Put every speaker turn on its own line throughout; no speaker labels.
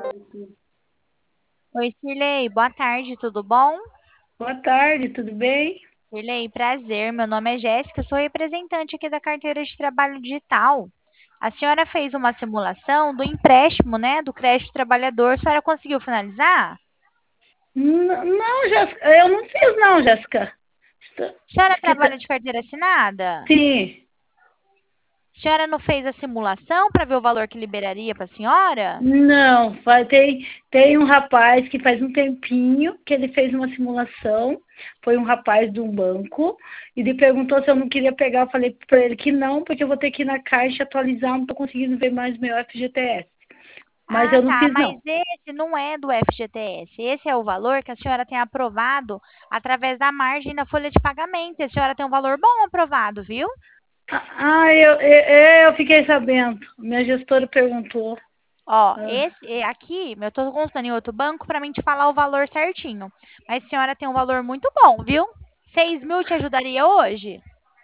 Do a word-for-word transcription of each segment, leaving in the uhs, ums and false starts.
Oi, Cirlei, boa tarde, tudo bom?
Boa tarde, tudo bem?
Cirlei, prazer, meu nome é Jéssica, sou representante aqui da carteira de trabalho digital. A senhora fez uma simulação do empréstimo, né, do crédito trabalhador, a senhora conseguiu finalizar?
N- Não, Jéssica, eu não fiz não, Jéssica. Estou-
A senhora
Diz que tá-
trabalha de carteira assinada?
Sim,
A senhora não fez a simulação para ver o valor que liberaria para a senhora?
não, vai- tem, tem um rapaz que faz um tempinho que ele fez uma simulação, foi um rapaz de um banco, e ele perguntou se eu não queria pegar, eu falei para ele que não, porque eu vou ter que ir na caixa atualizar, não estou conseguindo ver mais meu F G T S. Mas
Ah,
eu não
tá,
fiz
mas
não.
esse não é do F G T S. Esse é o valor que a senhora tem aprovado através da margem da folha de pagamento. A senhora tem um valor bom aprovado, viu?
Ah, eu, eu, eu fiquei sabendo, minha gestora perguntou.
Ó,
Ah.
esse é aqui, eu tô consultando em outro banco para mim te falar o valor certinho. Mas a senhora tem um valor muito bom, viu? Seis mil te ajudaria hoje?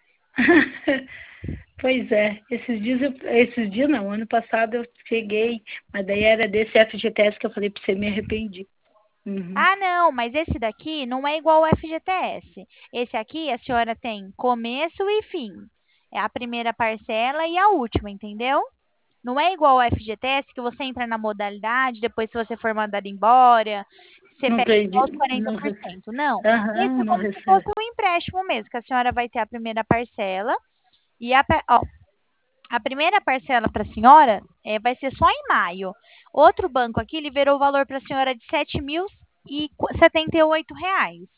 Pois é, esses dias, eu, esses dias não, ano passado eu cheguei, mas daí era desse F G T S que eu falei pra você, me arrependi. Uhum.
Ah, não, mas esse daqui não é igual ao F G T S. Esse aqui a senhora tem começo e fim. É a primeira parcela e a última, entendeu? Não é igual ao F G T S que você entra na modalidade, depois se você for mandado embora, você
Não
pega só os
entendi,
quarenta
não,
por
rece-
cento. Não. Esse
aham,
é
não
como se fosse
recebe.
um empréstimo mesmo, que a senhora vai ter a primeira parcela e a, pa- ó, a primeira parcela para a senhora é, vai ser só em maio. Outro banco aqui liberou o valor para a senhora de sete mil e setenta e oito reais.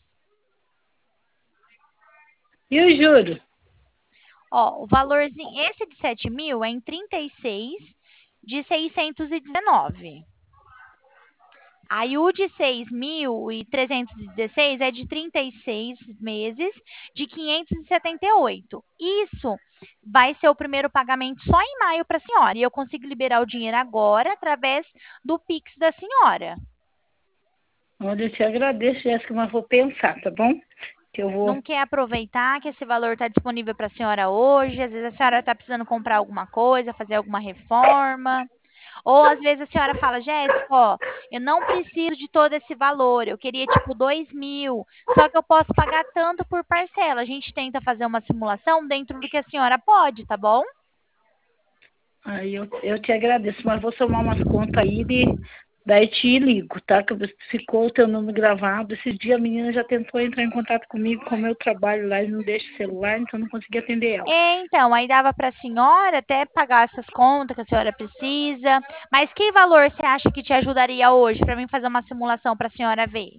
E o juro?
Ó, o valorzinho, esse de sete mil é em trinta e seis de seiscentos e dezenove. Aí o de seis mil e trezentos e dezesseis é de trinta e seis meses de quinhentos e setenta e oito. Isso vai ser o primeiro pagamento só em maio para a senhora. E eu consigo liberar o dinheiro agora através do Pix da senhora.
Olha, eu te agradeço, Jéssica, mas vou pensar, tá bom? Que eu vou.
Não quer aproveitar que esse valor está disponível para a senhora hoje? Às vezes a senhora está precisando comprar alguma coisa, fazer alguma reforma. Ou às vezes a senhora fala, Jéssica, ó, eu não preciso de todo esse valor, eu queria tipo dois mil, só que eu posso pagar tanto por parcela. A gente tenta fazer uma simulação dentro do que a senhora pode, tá bom?
Aí eu, eu te agradeço, mas vou somar umas contas aí de. Daí te ligo, tá? Que ficou o teu nome gravado. Esses dias a menina já tentou entrar em contato comigo, como eu trabalho lá e não deixa o celular, então não consegui atender ela.
É, então, aí dava para a senhora até pagar essas contas que a senhora precisa. Mas que valor você acha que te ajudaria hoje para mim fazer uma simulação para a senhora ver?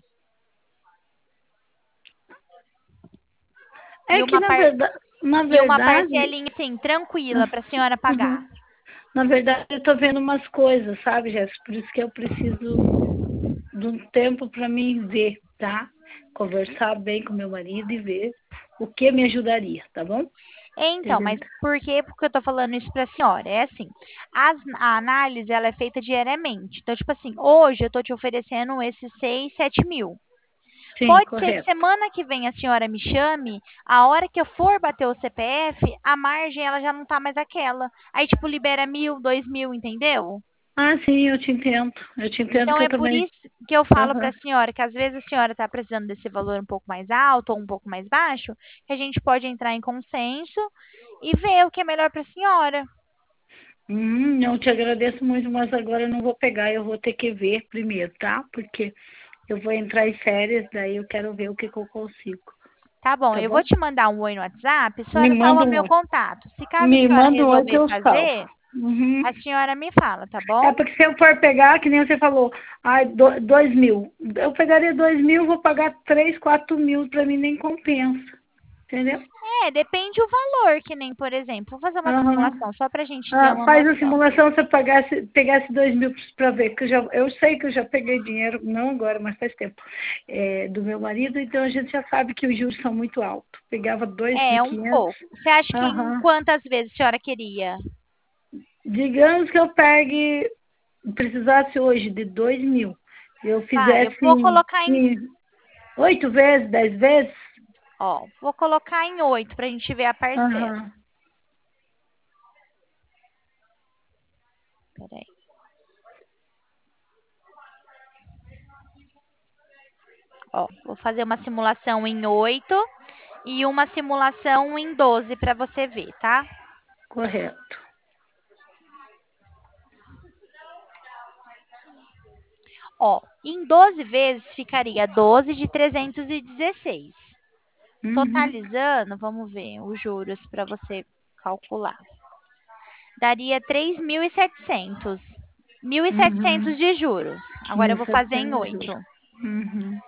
E
É que
uma,
na
par...
verdade, na
e uma
verdade,
parcelinha assim, tranquila para a senhora pagar.
uhum, na verdade eu tô vendo umas coisas, sabe, Jéssica? Por isso que eu preciso de um tempo para mim ver, tá? Conversar bem com meu marido e ver o que me ajudaria, tá bom?
Então, mas
Entendeu?
por que porque eu tô falando isso pra senhora? É assim, as- a análise, ela é feita diariamente. Então, tipo assim, hoje eu tô te oferecendo esses seis, sete mil.
Sim,
Pode ser que
correto.
semana que vem a senhora me chame, a hora que eu for bater o C P F, a margem, ela já não tá mais aquela. Aí, tipo, libera mil, dois mil, entendeu?
Ah, sim, eu te entendo. Eu te entendo
Então
que eu
é por
também.
isso que eu falo para
Aham.
a senhora que às vezes a senhora está precisando desse valor um pouco mais alto ou um pouco mais baixo, que a gente pode entrar em consenso e ver o que é melhor para a senhora.
Hum, eu te agradeço muito, mas agora eu não vou pegar, eu vou ter que ver primeiro, tá? Porque eu vou entrar em férias, daí eu quero ver o que, que eu consigo,
Tá bom,
tá
eu vou
bom?
te mandar um oi no WhatsApp, a
Me
senhora salva
manda um
meu
oi.
contato. Se caso a
Me
senhora
manda um oi que
resolver
eu salvo.
fazer,
Uhum.
a senhora me fala, tá bom?
É porque se eu for pegar, que nem você falou, ai, do, dois mil. Eu pegaria dois mil, vou pagar três, quatro mil, pra mim nem compensa. Entendeu?
É, depende o valor, que nem, por exemplo, vou fazer uma
Aham.
simulação só para a gente ter
Ah,
uma
faz a
noção.
simulação se eu pagasse, pegasse dois mil para ver, que eu, já, eu sei que eu já peguei dinheiro, não agora, mas faz tempo, é, do meu marido, então a gente já sabe que os juros são muito altos. Pegava dois mil
É,
e
um
quinhentos.
pouco. Você acha que em
Aham.
quantas vezes a senhora queria?
Digamos que eu pegue, precisasse hoje de dois mil, eu
Vai, eu
fizesse
vou
em,
colocar em,
em oito vezes, dez vezes.
ó, vou colocar em oito para a gente ver a parcela.
Aham.
Peraí. Ó, vou fazer uma simulação em oito e uma simulação em doze para você ver, tá?
Correto.
Ó, em doze vezes ficaria doze de trezentos e dezesseis.
Uhum.
Totalizando, vamos ver os juros para você calcular. Daria três mil e setecentos. mil e setecentos
Uhum.
de juros. Agora eu vou fazer em
mil e setecentos de
oito.
juros. Uhum.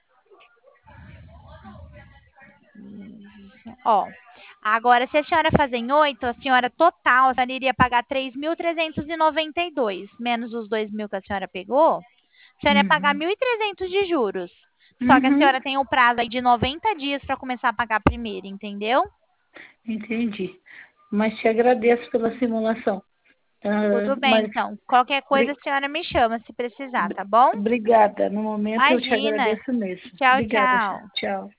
Ó, agora se a senhora fazer em oito, a senhora total, a senhora iria pagar três mil trezentos e noventa e dois, menos os dois mil que a senhora pegou, a senhora ia pagar
Uhum.
mil e trezentos de juros. Só que a
Uhum.
senhora tem o prazo aí de noventa dias para começar a pagar primeiro, entendeu?
Entendi. Mas te agradeço pela simulação. Ah,
Tudo bem,
mas
então. Qualquer coisa a
bri-
senhora me chama se precisar, tá bom?
obrigada. No momento eu te
Imagina.
agradeço mesmo.
Tchau,
Obrigada,
tchau.
tchau.